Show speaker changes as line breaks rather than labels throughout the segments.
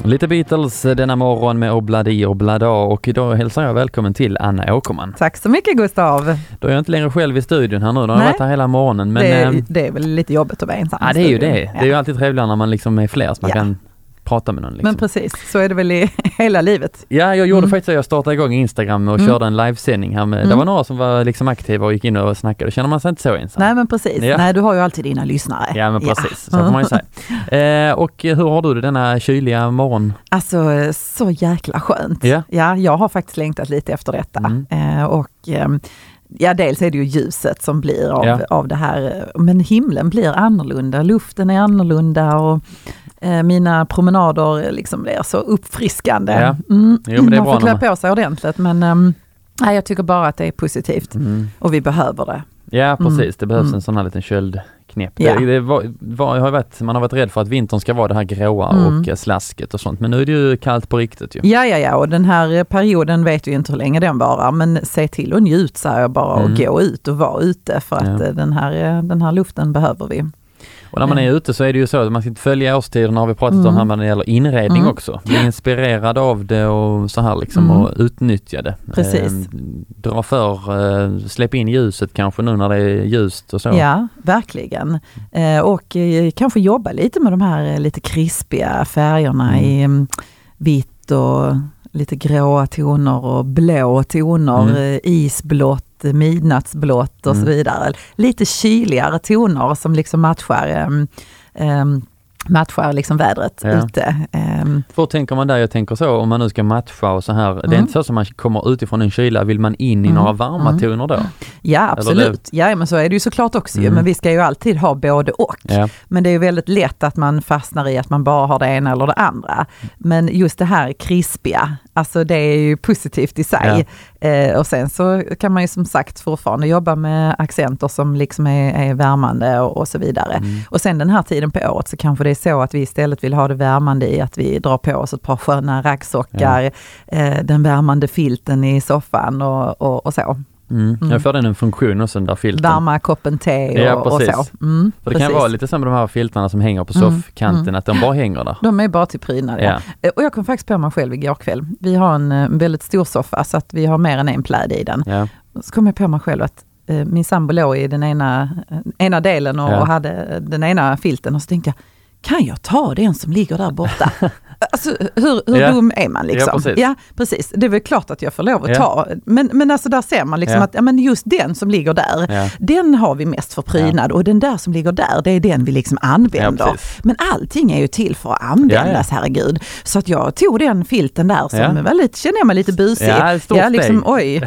Lite Beatles denna morgon med Obladi Oblada, och idag hälsar jag välkommen till Anna Åkerman.
Tack så mycket, Gustav.
Då är jag inte längre själv i studion här nu, då har jag varit här hela morgonen. Men,
det är väl lite jobbigt att vara ensam.
Ja, det är ju det. Ja. Det är ju alltid trevligare när man liksom är fler så man kan prata med någon. Liksom.
Men precis, så är det väl i hela livet.
Ja, jag gjorde faktiskt att jag startade igång Instagram och körde en livesändning här med. Det var några som var liksom aktiva och gick in och snackade. Då känner man sig inte så ensam.
Nej, men precis. Ja. Nej, du har ju alltid dina lyssnare.
Ja, men precis. Så får man ju säga. Och hur har du det denna kyliga morgon?
Alltså, så jäkla skönt.
Ja,
jag har faktiskt längtat lite efter detta. Ja, dels är det ju ljuset som blir av det här. Men himlen blir annorlunda. Luften är annorlunda och mina promenader liksom blir så uppfriskande.
Ja. Jo, men det är
man
bra
får klä på sig ordentligt. Men jag tycker bara att det är positivt. Och vi behöver det.
Ja, precis. Det behövs en sån här liten köldknäpp.
Ja.
Man har varit rädd för att vintern ska vara det här gråa och slasket och sånt. Men nu är det ju kallt på riktigt. Ju.
Ja. Och den här perioden vet vi inte hur länge den varar. Men se till och njut så här bara och gå ut och vara ute. För att den här luften behöver vi.
Och när man är ute så är det ju så att man ska inte följa årstiderna, har vi pratat om här när det gäller inredning också. Bli inspirerad av det och så här liksom och utnyttja det.
Precis.
Släpp in ljuset kanske nu när det är ljust och så.
Ja, verkligen. Och kanske jobba lite med de här lite krispiga färgerna i vitt och lite gråa toner och blå toner, isblått, midnattsblått och så vidare. Lite kyligare toner som liksom matchar liksom vädret ute.
Hur tänker man där? Jag tänker så, om man nu ska matcha och så här. Det är inte så som man kommer utifrån en kyla, vill man in i några varma toner då?
Ja, absolut. Ja, men så är det ju såklart också. Men vi ska ju alltid ha både och. Ja. Men det är ju väldigt lätt att man fastnar i att man bara har det ena eller det andra. Men just det här krispiga, alltså det är ju positivt i sig. Ja. Och sen så kan man ju som sagt fortfarande jobba med accenter som liksom är värmande och så vidare. Och sen den här tiden på året så kanske det är så att vi istället vill ha det värmande i att vi drar på oss ett par sköna raggsockar, den värmande filten i soffan och så.
Jag får den en funktion också, den där filten.
Värma koppen te och så.
För det kan vara lite som de här filtarna som hänger på soffkanten, att de bara hänger där.
De är bara till prydnad. Ja. Och jag kom faktiskt på mig själv igår kväll. Vi har en väldigt stor soffa så att vi har mer än en pläd i den. Ja. Så kom jag på mig själv att min sambo låg i den ena delen och hade den ena filten, och så tänkte jag, kan jag ta den som ligger där borta? Alltså, hur dum är man liksom? Ja, precis. Det är väl klart att jag får lov att ta. Men alltså där ser man liksom att men just den som ligger där, den har vi mest för prydnad. Och den där som ligger där, det är den vi liksom använder. Men allting är ju till för att användas, herregud. Så att jag tog den filten där som var lite, känner jag mig lite busig.
Ja,
liksom, oj.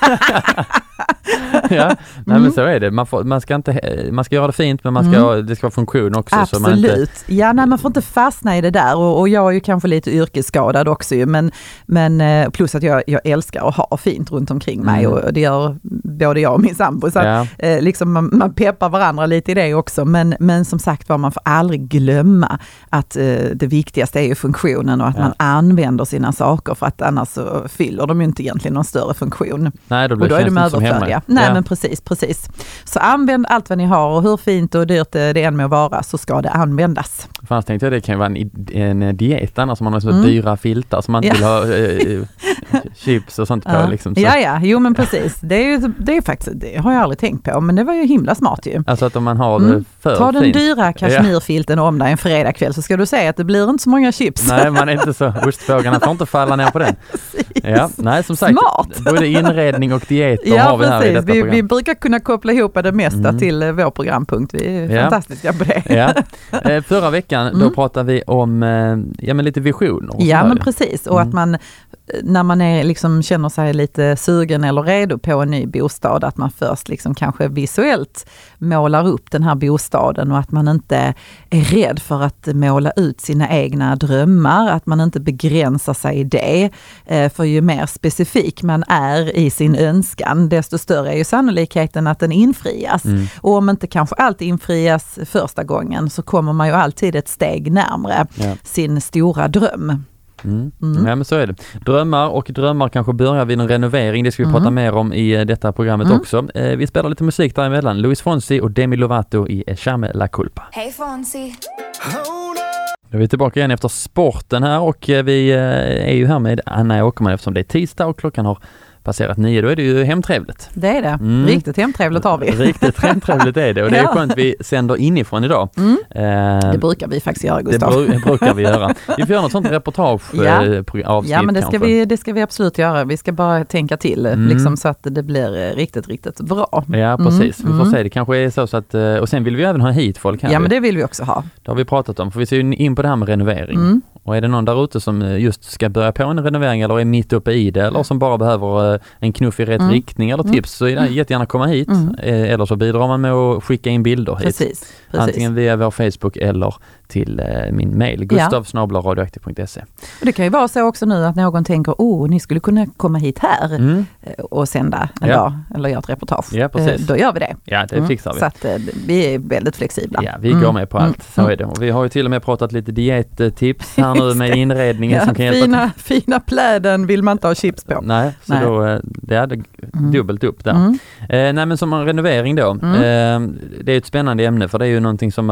Nej, men så är det. Man ska göra det fint, men det ska vara funktion också.
Absolut. Så man får inte fastna i det där. Och jag är ju kanske lite yrkesskadad också. Men plus att jag älskar att ha fint runt omkring mig. Och det gör både jag och min sambo. Så att, liksom man peppar varandra lite i det också. Men som sagt man får aldrig glömma att det viktigaste är ju funktionen. Och att man använder sina saker. För att annars så fyller de ju inte egentligen någon större funktion.
Nej, då
är de överflödiga. Nej, men precis. Så använd allt vad ni har, och hur fint och dyrt det än må vara, så ska det användas.
Fast tänkte jag det kan ju vara en diet annars, man har så dyra filtar som man inte vill ha chips och sånt på. Liksom, så.
Jo men precis. Det är faktiskt, det har jag aldrig tänkt på, men det var ju himla smart ju.
Alltså att om man har det för
ta den
fint.
Dyra kashmirfilten om dig en fredagkväll, så ska du säga att det blir inte så många chips.
Nej, man är inte så. Ostfågarna får inte falla ner på den. Nej, som sagt.
Smart.
Både inredning och dieter har vi här i detta program.
Vi brukar kunna koppla ihop det mesta till vår programpunkt. Vi är fantastiska på det.
Förra veckan då pratade vi om lite visioner.
Ja, men precis. Och att man, när man är liksom, känner sig lite sugen eller redo på en ny bostad, att man först liksom kanske visuellt målar upp den här bostaden, och att man inte är rädd för att måla ut sina egna drömmar, att man inte begränsar sig i det. För ju mer specifik man är i sin önskan, desto större är ju sannolikheten att den infrias. Och om inte kanske allt infrias första gången, så kommer man ju alltid ett steg närmare sin stora dröm.
Ja, men så är det. Drömmar kanske börjar vid en renovering. Det ska vi prata mer om i detta programmet också. Vi spelar lite musik däremellan. Luis Fonsi och Demi Lovato i Echame La Culpa.
Hey Fonsi.
Vi är tillbaka igen efter sporten här och vi är ju här med Anna Åkerman eftersom det är tisdag och klockan har passerat 9. Då är det ju hemtrevligt.
Det är det. Riktigt hemtrevligt har vi.
Riktigt hemtrevligt är det och det är skönt att vi sänder inifrån idag.
Det brukar vi faktiskt göra, Gustav.
Det brukar vi göra. Vi får göra något sånt reportage-avsnitt.
Ja, men det ska vi absolut göra. Vi ska bara tänka till liksom, så att det blir riktigt, riktigt bra.
Ja, precis. Vi får se. Det kanske är så att... Och sen vill vi även ha hit folk här.
Ja, men det vill vi också ha.
Det har vi pratat om. För vi ser ju in på det här med renovering. Och är det någon där ute som just ska börja på en renovering eller är mitt uppe i det eller som bara behöver en knuff i rätt riktning eller tips så är det jättegärna komma hit. Eller så bidrar man med att skicka in bilder hit.
Precis.
Antingen via vår Facebook eller till min mail gustav@radioaktiv.se.
Och det kan ju vara så också nu att någon tänker ni skulle kunna komma hit här och sända en dag eller göra ett reportage.
Ja, precis.
Då gör vi det.
Ja, det fixar vi.
Så att vi är väldigt flexibla.
Ja, vi går med på allt. Så är det. Och vi har ju till och med pratat lite diettips här nu med inredningen som kan hjälpa.
Fina pläden vill man inte ha chips på.
Nej, så då det är dubbelt upp där. Nej, men som en renovering då. Det är ett spännande ämne för det är ju någonting som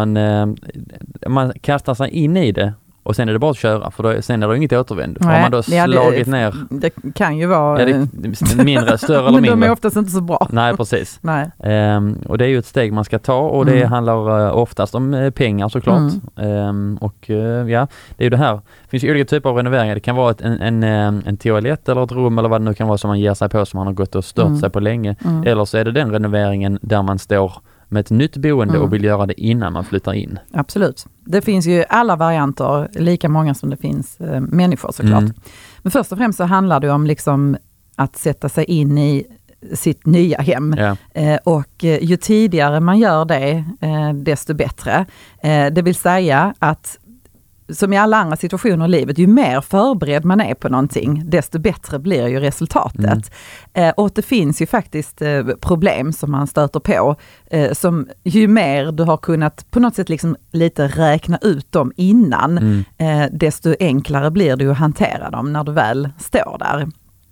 man kastar sig in i det och sen är det bara att köra för sen är det inget återvändo. Har man då slagit ner...
Det kan ju vara...
mindre, större eller mindre.
Men de är oftast inte så bra.
Nej, precis.
Nej.
Och det är ju ett steg man ska ta och det handlar oftast om pengar såklart. Och det är ju det här. Det finns ju olika typer av renoveringar. Det kan vara en toalett eller ett rum eller vad det nu kan vara som man ger sig på som man har gått och stört sig på länge. Eller så är det den renoveringen där man står med ett nytt boende och vill göra det innan man flyttar in.
Absolut. Det finns ju alla varianter, lika många som det finns människor såklart. Men först och främst så handlar det om liksom att sätta sig in i sitt nya hem. Och ju tidigare man gör det, desto bättre. Det vill säga att som i alla andra situationer i livet, ju mer förberedd man är på någonting, desto bättre blir ju resultatet. Och det finns ju faktiskt problem som man stöter på, som ju mer du har kunnat på något sätt liksom lite räkna ut dem innan, desto enklare blir det att hantera dem när du väl står där.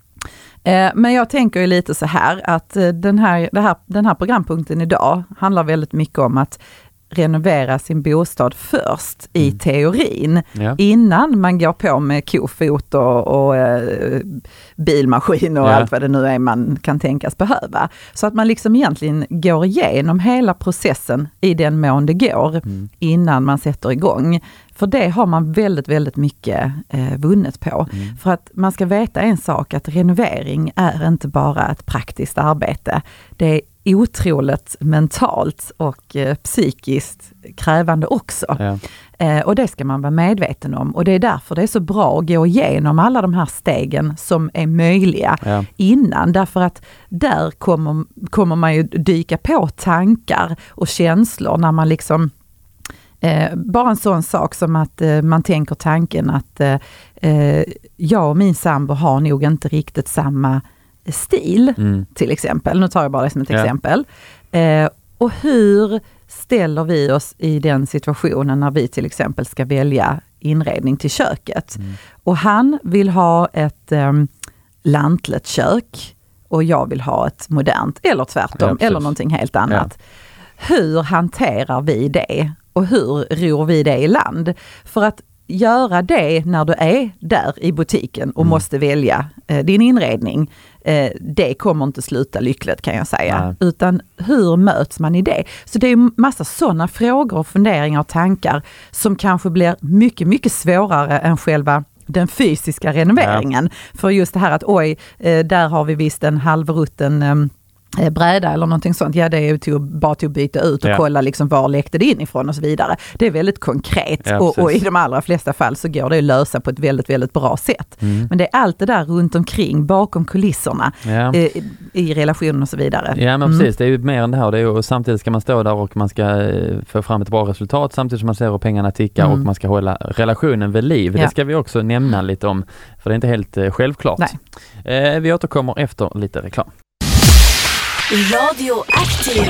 Men jag tänker ju lite så här att den här programpunkten idag handlar väldigt mycket om att renovera sin bostad först i teorin innan man går på med kofot och bilmaskin och allt vad det nu är man kan tänkas behöva. Så att man liksom egentligen går igenom hela processen i den mån det går innan man sätter igång. För det har man väldigt, väldigt mycket vunnet på. För att man ska veta en sak, att renovering är inte bara ett praktiskt arbete. Det är otroligt mentalt och psykiskt krävande också. Och det ska man vara medveten om. Och det är därför det är så bra att gå igenom alla de här stegen som är möjliga innan. Därför att där kommer man ju dyka på tankar och känslor när man liksom... bara en sån sak som att man tänker tanken att jag och min sambo har nog inte riktigt samma stil till exempel. Nu tar jag bara det som ett exempel. Och hur ställer vi oss i den situationen när vi till exempel ska välja inredning till köket? Och han vill ha ett lantligt kök och jag vill ha ett modernt eller tvärtom eller någonting helt annat. Hur hanterar vi det? Och hur ror vi det i land? För att göra det när du är där i butiken och måste välja din inredning, det kommer inte sluta lyckligt kan jag säga. Utan hur möts man i det? Så det är massa sådana frågor och funderingar och tankar som kanske blir mycket, mycket svårare än själva den fysiska renoveringen. För just det här att där har vi visst en halvrutten bräda eller någonting sånt. Ja, det är ju bara till att byta ut och kolla liksom var läckte det in ifrån och så vidare. Det är väldigt konkret och i de allra flesta fall så går det att lösa på ett väldigt, väldigt bra sätt. Men det är allt det där runt omkring, bakom kulisserna i relationen och så vidare. Ja, men precis. Det är ju mer än det här. Och samtidigt ska man stå där och man ska få fram ett bra resultat samtidigt som man ser hur pengarna tickar och man ska hålla relationen vid liv. Det ska vi också nämna lite om, för det är inte helt självklart. Vi återkommer efter lite reklam.
Radioaktiv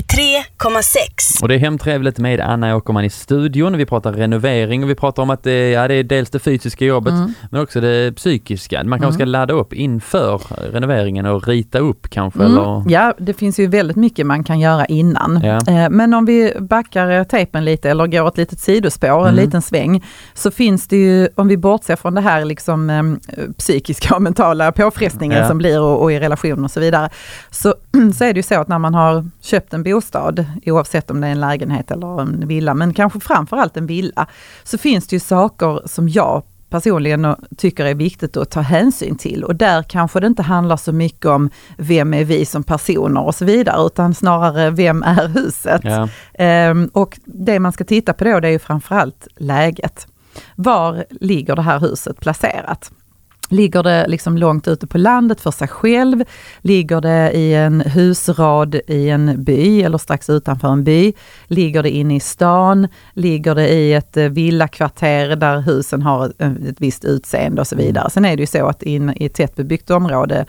93,6.
Och det är hemtrevligt med Anna Åkerman i studion. Vi pratar renovering och vi pratar om att det är dels det fysiska jobbet men också det psykiska. Man kanske ska ladda upp inför renoveringen och rita upp kanske. Eller...
Ja, det finns ju väldigt mycket man kan göra innan. Ja. Men om vi backar tejpen lite eller går ett litet sidospår, en liten sväng, så finns det ju, om vi bortser från det här liksom, psykiska och mentala påfrestningen som blir och i relation och så vidare, så är det ju så att när man har köpt en bostad, oavsett om det är en lägenhet eller en villa, men kanske framförallt en villa, så finns det ju saker som jag personligen tycker är viktigt att ta hänsyn till. Och där kanske det inte handlar så mycket om vem är vi som personer och så vidare, utan snarare vem är huset. Ja. Och det man ska titta på då, det är ju framförallt läget. Var ligger det här huset placerat? Ligger det liksom långt ute på landet för sig själv? Ligger det i en husrad i en by eller strax utanför en by? Ligger det inne i stan? Ligger det i ett villakvarter där husen har ett visst utseende och så vidare? Sen är det ju så att i ett tättbebyggt område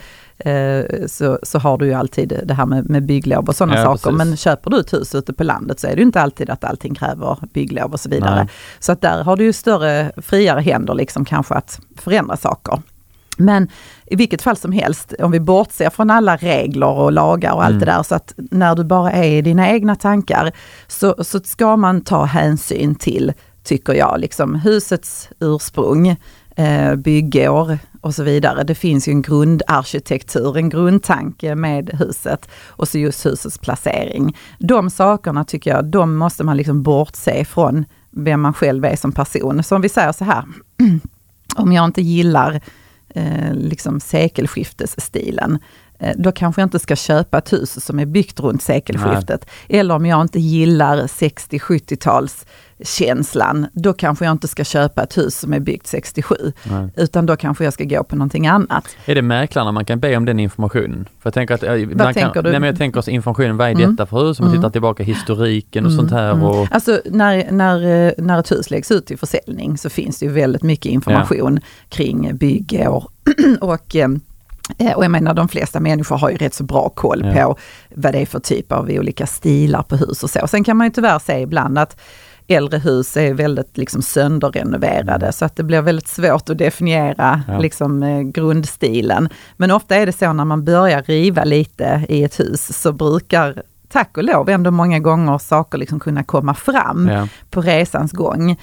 så har du ju alltid det här med bygglov och sådana saker. Precis. Men köper du ett hus ute på landet så är det ju inte alltid att allting kräver bygglov och så vidare. Nej. Så att där har du ju friare händer liksom kanske att förändra saker. Men i vilket fall som helst, om vi bortser från alla regler och lagar och allt det där, så att när du bara är i dina egna tankar så ska man ta hänsyn till, tycker jag, liksom husets ursprung, byggår och så vidare. Det finns ju en grundarkitektur, en grundtanke med huset och så just husets placering. De sakerna tycker jag, de måste man liksom bortse från vem man själv är som person. Så om vi säger så här, om jag inte gillar liksom sekelskiftesstilen, då kanske jag inte ska köpa ett hus som är byggt runt sekelskiftet. Nej. Eller om jag inte gillar 60-70-tals känslan, då kanske jag inte ska köpa ett hus som är byggt 67. Nej. Utan då kanske jag ska gå på någonting annat. Är det mäklarna man kan be om den informationen? För jag tänker att jag tänker oss informationen, vad är detta för hus? Om man tittar tillbaka historiken och sånt här. Och... Alltså när ett hus läggs ut till försäljning så finns det ju väldigt mycket information kring byggår och jag menar, de flesta människor har ju rätt så bra koll på vad det är för typ av olika stilar på hus och så. Sen kan man ju tyvärr se ibland att äldre hus är väldigt liksom sönderrenoverade så att det blir väldigt svårt att definiera liksom grundstilen. Men ofta är det så när man börjar riva lite i ett hus så brukar, tack och lov, ändå många gånger saker liksom kunna komma fram på resans gång.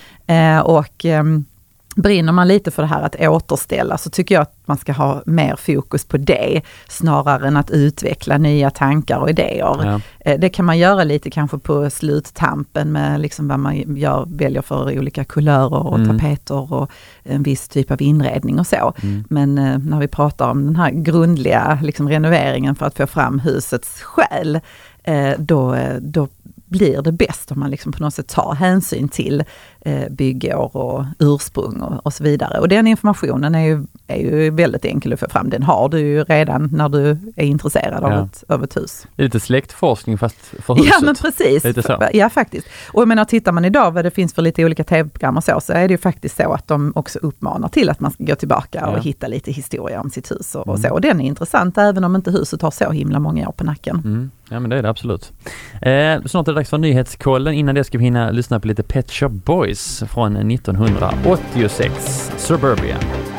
Brinner man lite för det här att återställa, så tycker jag att man ska ha mer fokus på det snarare än att utveckla nya tankar och idéer. Ja. Det kan man göra lite kanske på sluttampen med liksom vad man väljer för olika kulörer och tapeter och en viss typ av inredning och så. Men när vi pratar om den här grundliga liksom renoveringen för att få fram husets själ, då blir det bäst om man liksom på något sätt tar hänsyn till byggår och ursprung och så vidare. Och den informationen är ju väldigt enkel att få fram. Den har du ju redan när du är intresserad av ett hus. Det är lite släktforskning fast för huset. Ja, men precis. Lite så. Ja, faktiskt. Och jag menar, tittar man idag vad det finns för lite olika tv-program och så är det ju faktiskt så att de också uppmanar till att man ska gå tillbaka och hitta lite historia om sitt hus och så. Och den är intressant även om inte huset har så himla många år på nacken. Ja, men det är det absolut. Snart är det dags för nyhetskollen. Innan det ska vi hinna lyssna på lite Pet Shop Boys från 1986, Suburbia.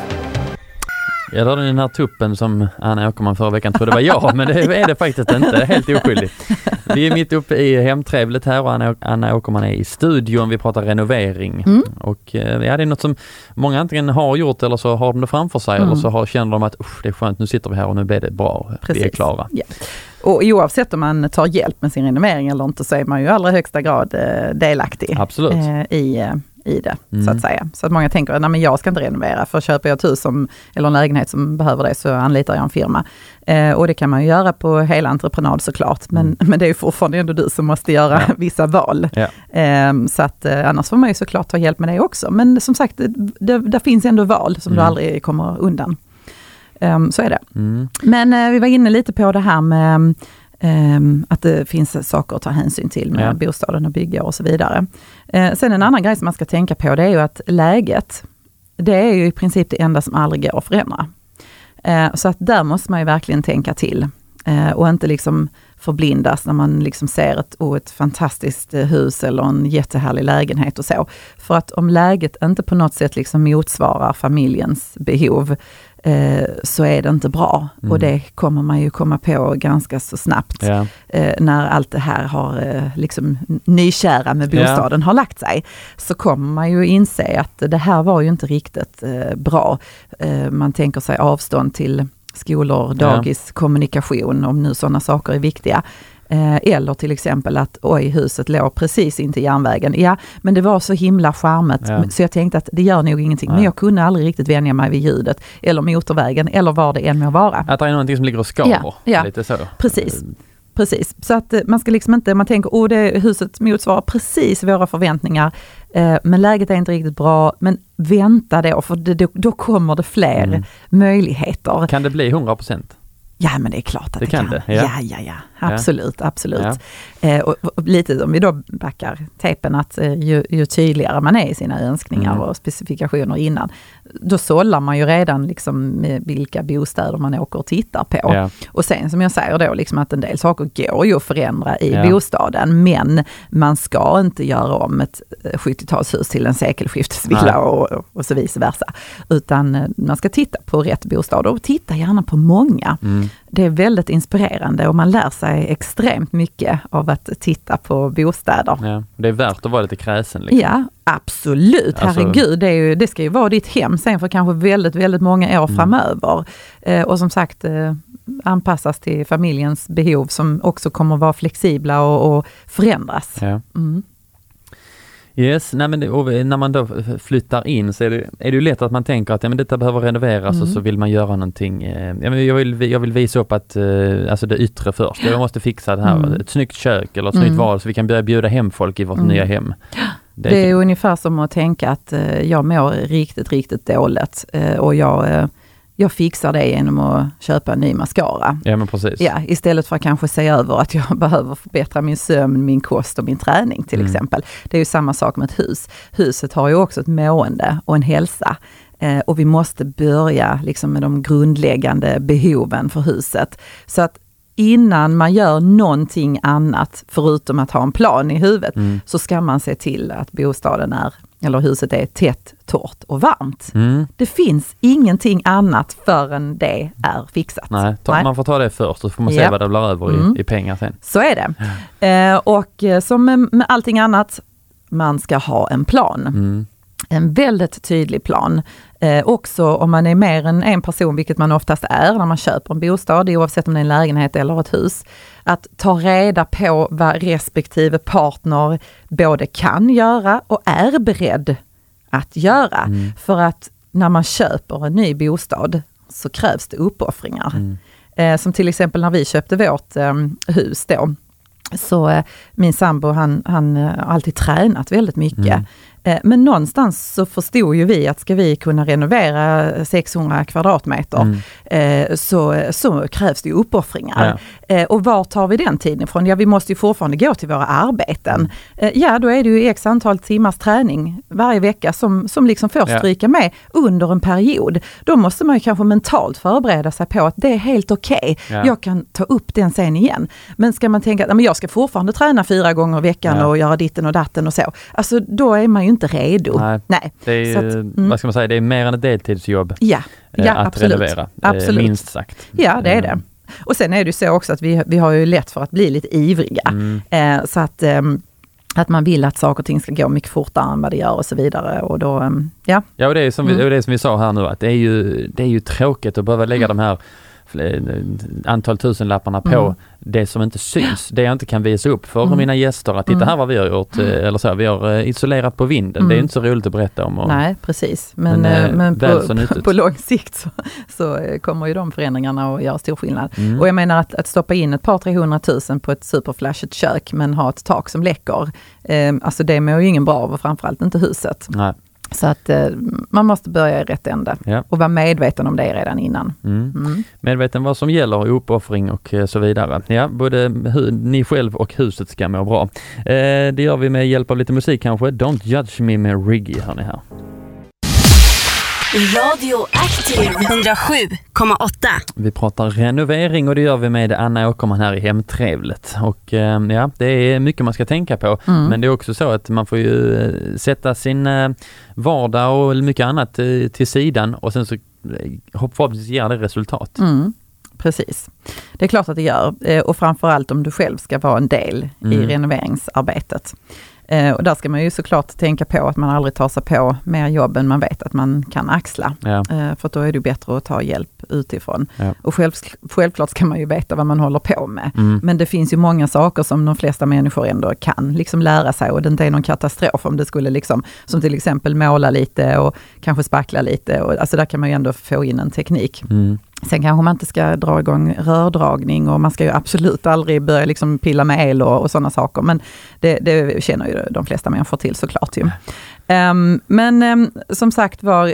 Jag hörde den här tuppen som Anna Åkerman förra veckan trodde var jag, men det är det faktiskt inte. Det är helt oskyldigt. Vi är mitt uppe i hemtrevligt här och Anna Åkerman är i studion. Vi pratar renovering. Och det är något som många antingen har gjort eller så har de det framför sig eller så känner de att det är skönt, nu sitter vi här och nu blir det bra. Precis. Vi är klara. Ja. Och oavsett om man tar hjälp med sin renovering eller inte så är man ju i allra högsta grad delaktig. Absolut. I det, så att säga. Så att många tänker, nej men jag ska inte renovera, för köper jag ett hus eller en lägenhet som behöver det så anlitar jag en firma. Och det kan man ju göra på hela entreprenad såklart, men det är ju fortfarande ändå du som måste göra vissa val. Ja. Så att annars får man ju såklart ta hjälp med det också. Men som sagt, det finns ändå val som du aldrig kommer undan. Så är det. Men vi var inne lite på det här med att det finns saker att ta hänsyn till med bostaden och bygga och så vidare. Sen en annan grej som man ska tänka på, det är ju att läget, det är ju i princip det enda som aldrig går att förändra. Så att där måste man ju verkligen tänka till. Och inte liksom förblindas när man liksom ser ett fantastiskt hus eller en jättehärlig lägenhet och så. För att om läget inte på något sätt liksom motsvarar familjens behov, så är det inte bra. Och det kommer man ju komma på ganska så snabbt när allt det här har liksom nykära med bostaden har lagt sig. Så kommer man ju inse att det här var ju inte riktigt bra. Man tänker sig avstånd till skolor, dagis, kommunikation, om nu sådana saker är viktiga. Eller till exempel att huset låg precis intill järnvägen. Ja, men det var så himla charmigt. Så jag tänkte att det gör nog ingenting. Men jag kunde aldrig riktigt vänja mig vid ljudet. Eller motorvägen, eller vad det än må vara.
Att det är någonting som ligger och skaver.
Ja,
lite så.
Precis. Så att man ska liksom inte, man tänker det huset motsvarar precis våra förväntningar. Men läget är inte riktigt bra. Men vänta då, för då kommer det fler möjligheter.
Kan det bli 100%?
Ja, men det är klart att det kan. Ja. Absolut. Och lite om vi då backar tejpen, att ju tydligare man är i sina önskningar och specifikationer innan, då sållar man ju redan liksom med vilka bostäder man åker och tittar på. Ja. Och sen som jag säger då, liksom att en del saker går ju att förändra i bostaden, men man ska inte göra om ett 70-talshus till en sekelskiftesvilla och så vice versa. Utan man ska titta på rätt bostad och titta gärna på många. Det är väldigt inspirerande och man lär sig extremt mycket av att titta på bostäder. Ja,
det är värt att vara lite kräsen. Liksom.
Ja, absolut. Herregud, det ska ju vara ditt hem sen för kanske väldigt, väldigt många år framöver. Och som sagt, anpassas till familjens behov som också kommer att vara flexibla och förändras. Ja.
Yes, när man då flyttar in så är det ju lätt att man tänker att detta behöver renoveras och så vill man göra någonting. Jag vill visa upp att alltså det yttre först. Jag måste fixa det här, ett snyggt kök eller ett snyggt val så vi kan börja bjuda hem folk i vårt nya hem.
Det är ungefär som att tänka att jag mår riktigt, riktigt dåligt och jag fixar det genom att köpa en ny mascara.
Ja, men precis.
Ja, istället för att kanske se över att jag behöver förbättra min sömn, min kost och min träning till exempel. Det är ju samma sak med ett hus. Huset har ju också ett mående och en hälsa. Och vi måste börja liksom med de grundläggande behoven för huset. Så att innan man gör någonting annat förutom att ha en plan i huvudet så ska man se till att bostaden eller huset är tätt, torrt och varmt. Det finns ingenting annat förrän det är fixat.
Nej. Man får ta det först och så får man se vad det blir över i pengar sen.
Så är det. Och som med allting annat, man ska ha en plan. En väldigt tydlig plan. Också om man är mer än en person, vilket man oftast är när man köper en bostad, oavsett om det är en lägenhet eller ett hus. Att ta reda på vad respektive partner både kan göra och är beredd att göra. För att när man köper en ny bostad så krävs det uppoffringar. Som till exempel när vi köpte vårt hus då. Så min sambo han har alltid tränat väldigt mycket. Men någonstans så förstod ju vi att ska vi kunna renovera 600 kvadratmeter så krävs det ju uppoffringar. Och var tar vi den tiden ifrån? Ja, vi måste ju fortfarande gå till våra arbeten. Ja, då är det ju x antal timmars träning varje vecka som liksom får stryka med under en period. Då måste man ju kanske mentalt förbereda sig på att det är helt okej. Jag kan ta upp den sen igen. Men ska man tänka att jag ska fortfarande träna 4 gånger i veckan och göra ditten och datten och så. Alltså då är man ju inte redo. Nej.
Det är, så att, vad ska man säga, det är mer än ett deltidsjobb att
absolut.
Renovera.
Absolut.
Minst sagt.
Ja, det är det. Och sen är det ju så också att vi har ju lätt för att bli lite ivriga. Så att man vill att saker och ting ska gå mycket fortare än vad det gör och så vidare. Och då,
och det är som vi sa här nu, att det är ju tråkigt att behöva lägga de här antal tusenlapparna på det som inte syns, det jag inte kan visa upp för mina gäster, att titta här vad vi har gjort eller så, vi har isolerat på vinden, det är inte så roligt att berätta om.
Nej, precis. Men på lång sikt så kommer ju de förändringarna att göra stor skillnad. Och jag menar att stoppa in ett par 300 000 på ett superflashigt kök men ha ett tak som läcker, alltså det mår ju ingen bra av, och framförallt inte huset. Nej. Så att man måste börja i rätt ände och vara medveten om det redan innan.
Medveten vad som gäller, uppoffring och så vidare. Ja, både ni själv och huset ska må bra. Det gör vi med hjälp av lite musik kanske. Don't Judge Me med Riggy, hör ni här.
Radio Active 107,8.
Vi pratar renovering och det gör vi med Anna Åkerman här i Hemtrevligt. Och ja, det är mycket man ska tänka på. Men det är också så att man får ju sätta sin vardag och mycket annat till sidan och sen så förhoppningsvis ger det resultat.
Precis. Det är klart att det gör. Och framförallt om du själv ska vara en del i renoveringsarbetet. Och där ska man ju såklart tänka på att man aldrig tar sig på mer jobb än man vet att man kan axla. Ja. För då är det bättre att ta hjälp utifrån. Ja. Och självklart ska man ju veta vad man håller på med. Men det finns ju många saker som de flesta människor ändå kan liksom lära sig. Och det inte är någon katastrof om det skulle liksom, som till exempel måla lite och kanske spackla lite. Och, alltså där kan man ju ändå få in en teknik. Sen kanske man inte ska dra igång rördragning och man ska ju absolut aldrig börja liksom pilla med el och sådana saker. Men det känner ju de flesta människor till såklart ju. Men som sagt var,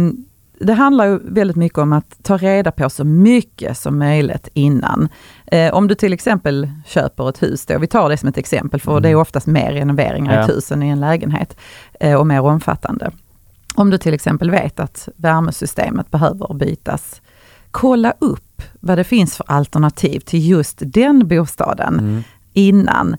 det handlar ju väldigt mycket om att ta reda på så mycket som möjligt innan. Om du till exempel köper ett hus, då, vi tar det som ett exempel för det är oftast mer renoveringar i ett hus än i en lägenhet och mer omfattande. Om du till exempel vet att värmesystemet behöver bytas, kolla upp vad det finns för alternativ till just den bostaden innan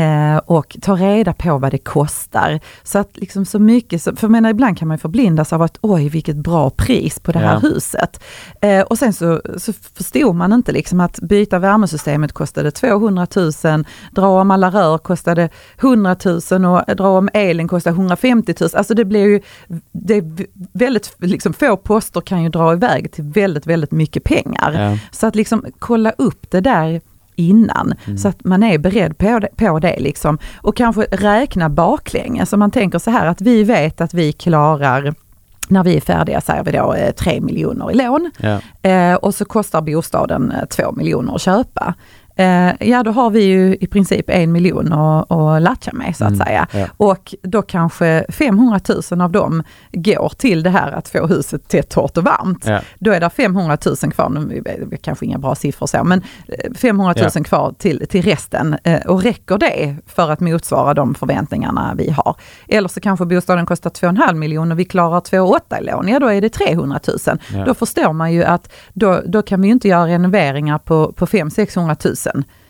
och ta reda på vad det kostar. Så att liksom så mycket, för jag menar, ibland kan man ju förblindas av att oj vilket bra pris på det här huset. Och sen så förstod man inte liksom att byta värmesystemet kostade 200 000, dra om alla rör kostade 100 000 och dra om elen kostade 150 000. Alltså det blir ju, det är väldigt liksom, få poster kan ju dra iväg till väldigt, väldigt mycket pengar. Ja. Så att liksom kolla upp det där innan, så att man är beredd på det liksom. Och kanske räkna baklänges. Så man tänker så här att vi vet att vi klarar, när vi är färdiga säger vi då 3 miljoner i lån. Ja. Och så kostar bostaden 2 miljoner att köpa. Ja, då har vi ju i princip 1 miljon att latcha med så att säga. Ja. Och då kanske 500 000 av dem går till det här att få huset till torrt och varmt. Ja. Då är det 500 000 kvar, kanske inga bra siffror så, men 500 000 kvar till resten. Och räcker det för att motsvara de förväntningarna vi har? Eller så kanske bostaden kostar 2,5 miljoner och vi klarar 2,8 i lån. Ja, då är det 300 000. Ja. Då förstår man ju att då kan vi ju inte göra renoveringar på 500-600 000.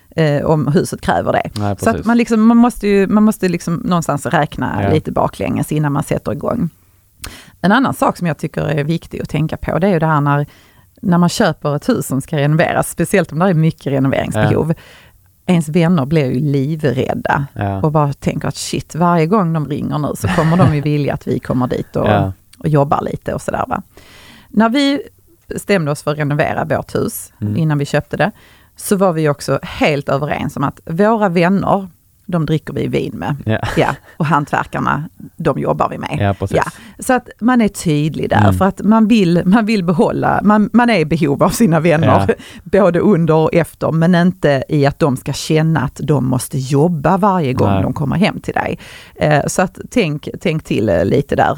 Om huset kräver det. Nej, så att man måste liksom någonstans räkna lite baklänges innan man sätter igång. En annan sak som jag tycker är viktig att tänka på, det är ju det här när man köper ett hus som ska renoveras, speciellt om det är mycket renoveringsbehov. Ja. Ens vänner blir ju livrädda och bara tänker att shit, varje gång de ringer nu så kommer de ju vilja att vi kommer dit och jobbar lite och sådär va. När vi bestämde oss för att renovera vårt hus innan vi köpte det, så var vi också helt överens om att våra vänner, de dricker vi vin med. Yeah. Ja, och hantverkarna, de jobbar vi med. Ja, precis. Ja. Så att man är tydlig där, för att man vill behålla, man är i behov av sina vänner, både under och efter, men inte i att de ska känna att de måste jobba varje gång de kommer hem till dig. Så att tänk till lite där.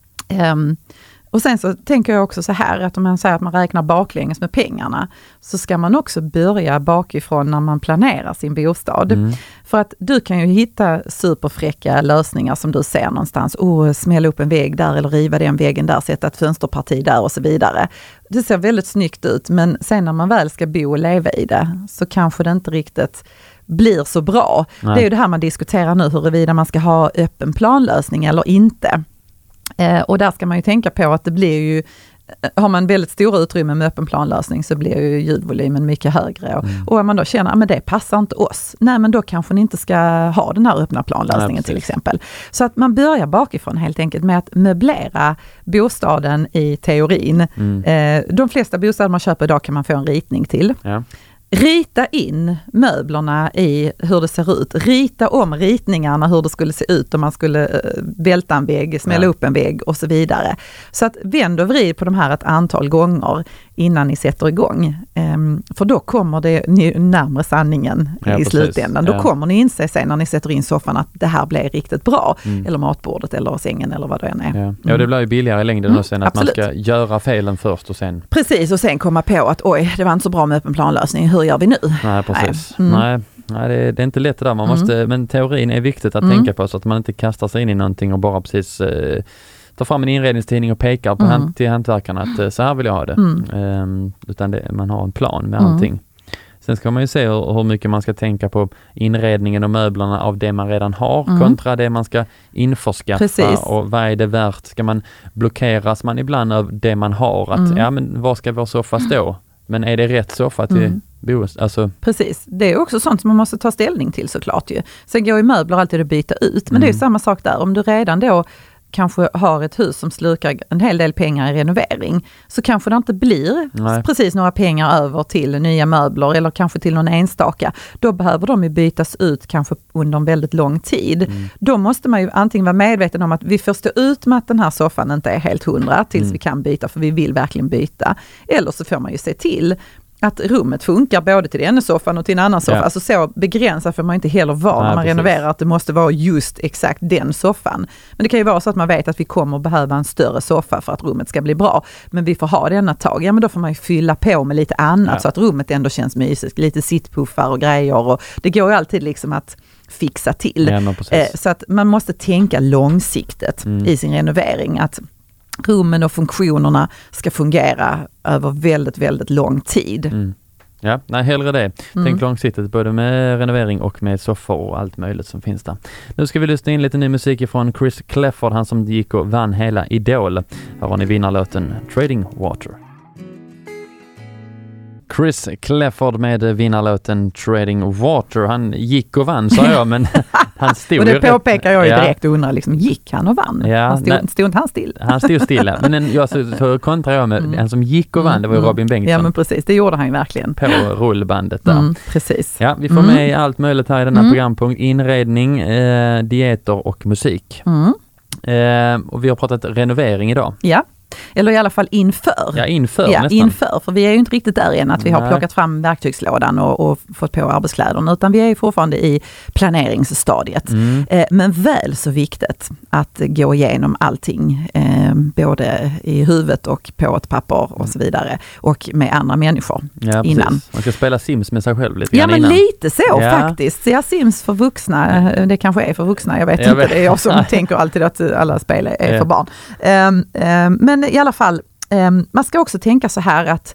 Och sen så tänker jag också så här att om man säger att man räknar baklänges med pengarna, så ska man också börja bakifrån när man planerar sin bostad. För att du kan ju hitta superfräcka lösningar som du ser någonstans. Smälla upp en vägg där eller riva den väggen där, sätta ett fönsterparti där och så vidare. Det ser väldigt snyggt ut, men sen när man väl ska bo och leva i det så kanske det inte riktigt blir så bra. Nej. Det är ju det här man diskuterar nu, huruvida man ska ha öppen planlösning eller inte. Och där ska man ju tänka på att det blir ju, har man väldigt stora utrymme med öppen planlösning så blir ju ljudvolymen mycket högre. Och om man då känner att det passar inte oss, nej men då kanske ni inte ska ha den här öppna planlösningen till exempel. Så att man börjar bakifrån helt enkelt med att möblera bostaden i teorin. De flesta bostäder man köper idag kan man få en ritning till. Ja. Rita in möblerna i hur det ser ut. Rita om ritningarna hur det skulle se ut om man skulle välta en vägg, smälla upp en vägg och så vidare. Så att vänd och vrid på de här ett antal gånger innan ni sätter igång. För då kommer det närmare sanningen i slutändan. Då kommer ni inse sen när ni sätter in soffan att det här blir riktigt bra. Eller matbordet eller sängen eller vad det än är.
Ja, det blir ju billigare i längden sen att absolut. Man ska göra felen först och sen.
Precis, och sen komma på att oj, det var inte så bra med öppen planlösning. Hur gör vi nu?
Nej, precis. Nej, det är inte lätt det där. Man måste, men teorin är viktigt att tänka på så att man inte kastar sig in i någonting och bara precis tar fram en inredningstidning och pekar på till hantverkarna att så här vill jag ha det. Utan man har en plan med allting. Sen ska man ju se hur mycket man ska tänka på inredningen och möblerna av det man redan har kontra det man ska införskaffa.
Precis.
Och vad är det värt? Ska man blockeras man ibland av det man har? Att men var ska vår soffa stå? Men är det rätt soffa till boet? Alltså.
Precis, det är också sånt som man måste ta ställning till såklart ju. Sen går ju möbler alltid att byta ut, men det är ju samma sak där. Om du redan då kanske har ett hus som slukar en hel del pengar i renovering, så kanske det inte blir precis några pengar över till nya möbler eller kanske till någon enstaka. Då behöver de ju bytas ut kanske under en väldigt lång tid. Då måste man ju antingen vara medveten om att vi får stå ut med att den här soffan inte är helt 100 tills vi kan byta, för vi vill verkligen byta. Eller så får man ju se till att rummet funkar både till ena soffan och till en annan soffa. Alltså så begränsat för man inte heller vara när man renoverar att det måste vara just exakt den soffan. Men det kan ju vara så att man vet att vi kommer behöva en större soffa för att rummet ska bli bra. Men vi får ha den ett tag. Ja, men då får man ju fylla på med lite annat så att rummet ändå känns mysigt. Lite sittpuffar och grejer. Och det går ju alltid liksom att fixa till. Så att man måste tänka långsiktigt i sin renovering. Att rummen och funktionerna ska fungera över väldigt, väldigt lång tid.
Ja, nej, hellre det. Tänk långsiktigt både med renovering och med soffor och allt möjligt som finns där. Nu ska vi lyssna in lite ny musik från Chris Clefford, han som gick och vann hela Idol. Här har ni vinnarlåten Trading Water. Chris Clefford med vinnarlåten Trading Water. Han gick och vann, sa jag, men han stod
och det påpekar jag ju direkt och undrar, liksom, gick han och vann?
Ja,
stod inte han still?
Han stod stilla. Men jag så kontrar jag med en som gick och vann, det var ju Robin Bengtsson.
Ja, men precis, det gjorde han ju verkligen.
På rullbandet där.
Precis.
Ja, vi får med allt möjligt här i den här programpunkt. Inredning, dieter och musik. Och vi har pratat renovering idag.
Ja. Eller i alla fall inför.
Ja, nästan.
Inför. För vi är ju inte riktigt där än att vi har plockat fram verktygslådan och fått på arbetskläderna, utan vi är ju fortfarande i planeringsstadiet. Men väl så viktigt att gå igenom allting, både i huvudet och på ett papper och så vidare, och med andra människor innan.
Man ska spela Sims med sig själv lite grann
men
innan.
Lite så faktiskt. Ja, Sims för vuxna, det kanske är för vuxna, jag vet inte. Det är jag som tänker alltid att alla spel är för barn. Men i alla fall, man ska också tänka så här att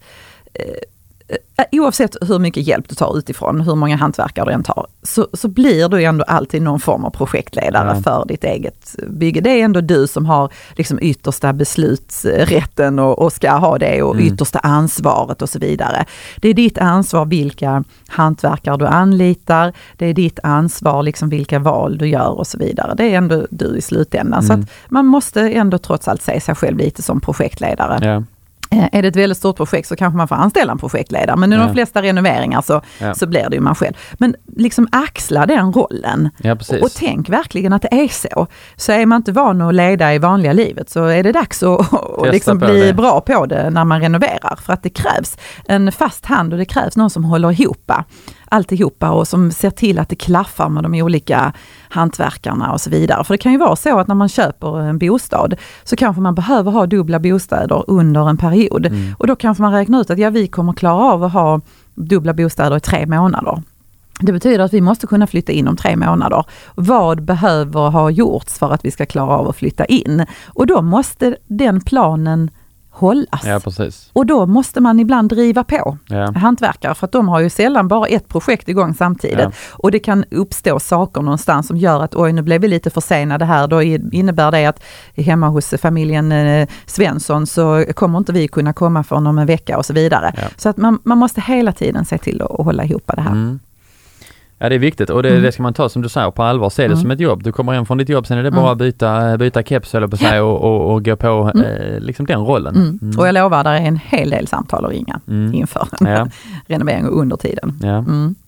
oavsett hur mycket hjälp du tar utifrån, hur många hantverkare du än tar, så blir du ändå alltid någon form av projektledare för ditt eget bygge. Det är ändå du som har liksom yttersta beslutsrätten och ska ha det, och yttersta ansvaret och så vidare. Det är ditt ansvar vilka hantverkare du anlitar, det är ditt ansvar liksom vilka val du gör och så vidare. Det är ändå du i slutändan. Så att man måste ändå trots allt se sig själv lite som projektledare. Ja. Är det ett väldigt stort projekt så kanske man får anställa en projektledare. Men i de flesta renoveringar så blir det ju man själv. Men liksom axla den rollen.
Ja, precis.
Och tänk verkligen att det är så. Så är man inte van att leda i vanliga livet så är det dags att liksom bli bra på det när man renoverar. För att det krävs en fast hand och det krävs någon som håller ihop alltihopa och som ser till att det klaffar med de olika hantverkarna och så vidare. För det kan ju vara så att när man köper en bostad så kanske man behöver ha dubbla bostäder under en period. Och då kanske man räknar ut att vi kommer klara av att ha dubbla bostäder i 3 månader. Det betyder att vi måste kunna flytta in om 3 månader. Vad behöver ha gjorts för att vi ska klara av att flytta in? Och då måste den planen hållas.
Ja, precis.
Och då måste man ibland driva på hantverkare, för att de har ju sällan bara ett projekt igång samtidigt. Ja. Och det kan uppstå saker någonstans som gör att nu blev vi lite försenade här. Då innebär det att hemma hos familjen Svensson så kommer inte vi kunna komma för om en vecka och så vidare. Ja. Så att man måste hela tiden se till att hålla ihop det här.
Ja, det är viktigt och det ska man ta som du säger på allvar. Se det som ett jobb. Du kommer hem från ditt jobb, sen är det bara att byta keps eller på sig och gå på liksom den rollen.
Och jag lovar, där är en hel del samtal att ringa inför renovering och under tiden.
Ja.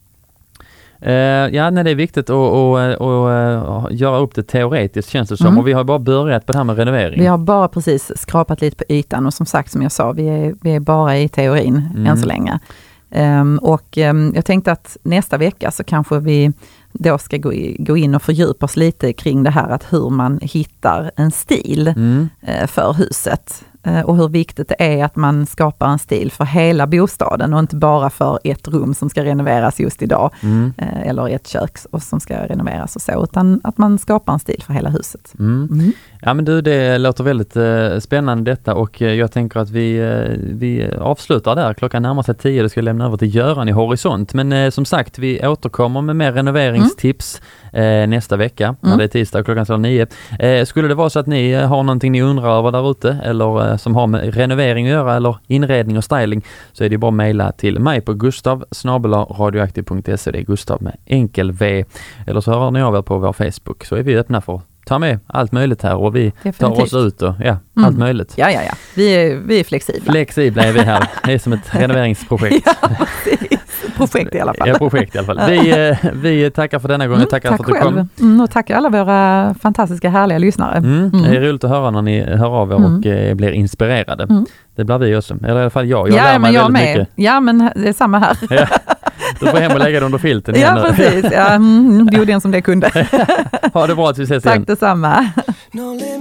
Det är viktigt att göra upp det teoretiskt, känns det som. Och vi har bara börjat på det här med renovering.
Vi har bara precis skrapat lite på ytan och som sagt, som jag sa, vi är bara i teorin än så länge. Jag tänkte att nästa vecka så kanske vi då ska gå in och fördjupa oss lite kring det här, att hur man hittar en stil för huset. Och hur viktigt det är att man skapar en stil för hela bostaden och inte bara för ett rum som ska renoveras just idag eller ett kök som ska renoveras och så, utan att man skapar en stil för hela huset.
Ja men du, det låter väldigt spännande detta och jag tänker att vi avslutar där. Klockan närmar sig 10, det ska jag lämna över till Göran i Horisont. Men som sagt, vi återkommer med mer renoveringstips nästa vecka, när det är tisdag klockan 9. Skulle det vara så att ni har någonting ni undrar över där ute eller som har med renovering att göra eller inredning och styling, så är det bara att mejla till mig på gustav@radioaktiv.se. Det är Gustav med enkel V. Eller så hör ni av er på vår Facebook, så är vi öppna för ta med allt möjligt här och vi tar oss ut och allt möjligt.
Ja. Vi är flexibla.
Flexibla är vi här. Det är som ett renoveringsprojekt.
Ja, projekt i alla fall.
Ja, projekt i alla fall. Vi tackar för denna gång. Tackar
tack
för att du kom.
Och tackar alla våra fantastiska härliga lyssnare.
Det är roligt att höra när ni hör av er och blir inspirerade. Det blir vi också. Eller i alla fall jag. Jag lär mig väldigt mycket.
Ja, men det är samma här.
Ja. Du får hem och lägga det under filten igen.
Ja, precis. Bjud en som det kunde.
Ha det bra att vi ses igen.
Tack detsamma.